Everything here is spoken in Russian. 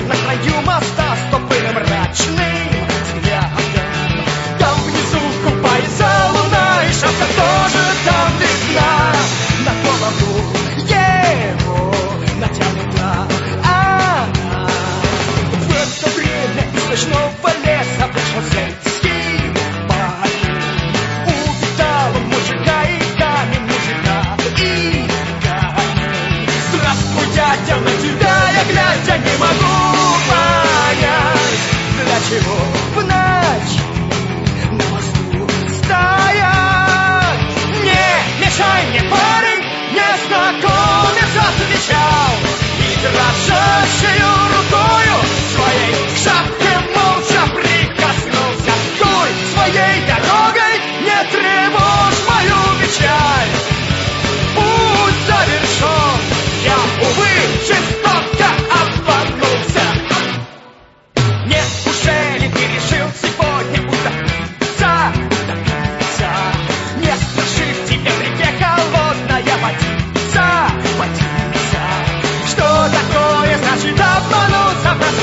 на краю моста с тупым мрачным взглядом. Там внизу купается луна, и шапка тоже там видна. На голову его натянута она. В это время из ночного леса вышел сельский парень. Увидал он мужика и камень, мужика и камень. Здравствуй, дядя, на тебя я глядя не могу понять, для чего в ночь на мосту стоять. Не мешай мне, парень, незнакомец отвечал, и дрожащую рукою своей к шапке молча прикоснулся. Той своей дорогой не тревожь мою печаль. Путь завершен, я, увы, жестоко обманулся. Неужели ты решил сегодня утопиться? Не спешишь, тебе в реке холодная водица. Что такое значит обмануться?